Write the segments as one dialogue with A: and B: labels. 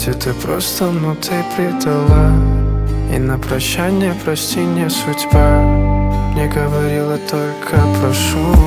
A: Ведь это просто, но ты предала. И на прощание прости, не судьба. Мне говорила только прошу.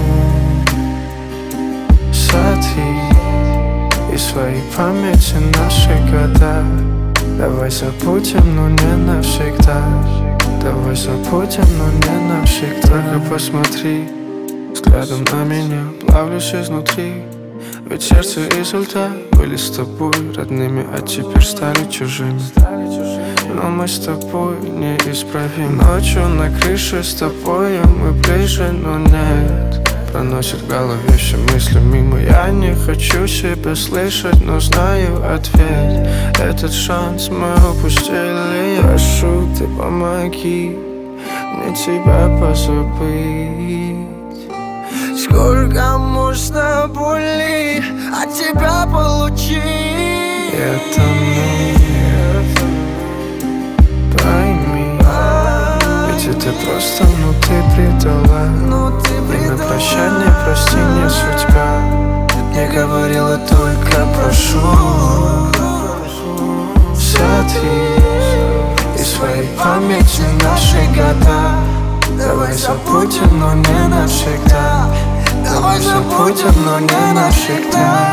A: Сотри из своей памяти наши года. Давай забудем, но не навсегда. Давай забудем, но не навсегда. Только посмотри взглядом на меня, плавлюсь изнутри. Ведь сердце изо льда были с тобой родными, а теперь стали чужими. Но мы с тобой неисправимы. Ночью на крыше с тобой мы ближе, но нет. Проносит в голове все мысли мимо. Я не хочу себя слышать, но знаю ответ. Этот шанс мы упустили. Прошу, ты помоги мне тебя позабыть. Сколько можно боли от тебя получить? Я тону, пойми. Ведь это просто, но ты предала. И на прощание прости, не судьба. Мне говорила только прошу. Сотри из своей памяти наши года. Давай забудем, но не навсегда. Давай забудем, но не навсегда.